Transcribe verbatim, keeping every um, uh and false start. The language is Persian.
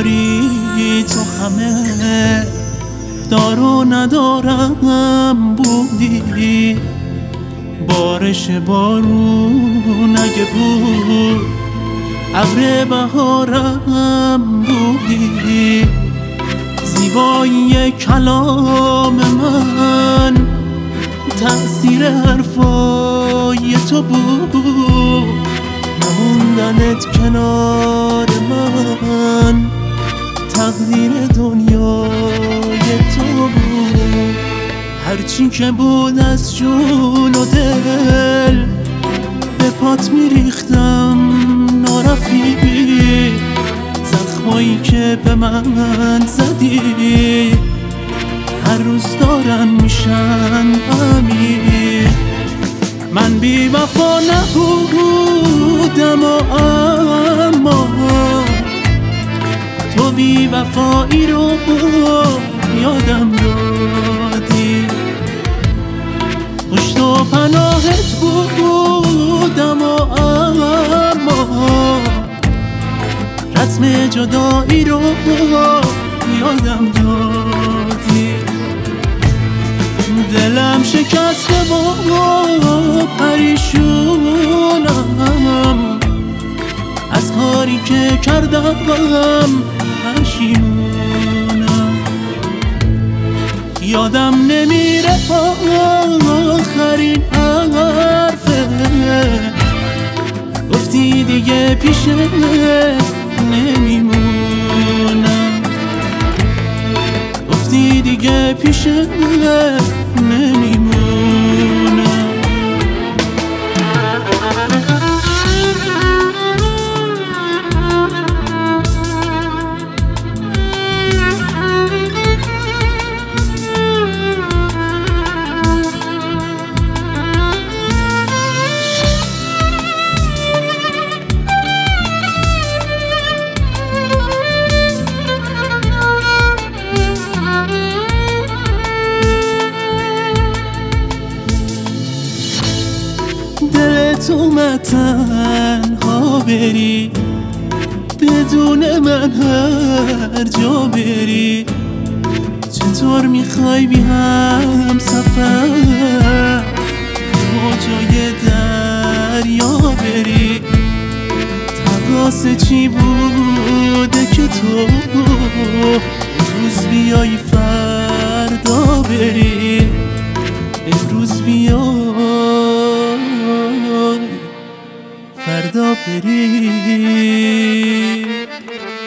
نداری تو همه دار و ندارم بودی، بارش بارون اگه بود ابر بهارم بودی، زیبایی کلام من تأثیر حرفای تو بود، نموندنت کنار من تقدیر دنیای تو بود. هرچی که بود از جون و دل به پات میریختم نارفیق، زخمایی که به من زدی هر روز دارن میشن عمیق. من بی وفا نبودم و اما تو بی وفایی رو یادم دادی، پشت و پناهت بودم و اما رسم جدایی رو یادم دادی. دلم شکسته و پریشونم از کاری که کردم، پشیمونم. یادم نمیره آخرین حرفه گفتی دیگه پیشه نمیمونم، گفتی دیگه پیشه نمیمونم. دلت اومد تنها بری بدون من هر جا بری، چطور میخوای بی هم سفر موجای دریا بری؟ تقاس چی بوده که تو امروز بیای فردا بری، امروز بیای فردا بری.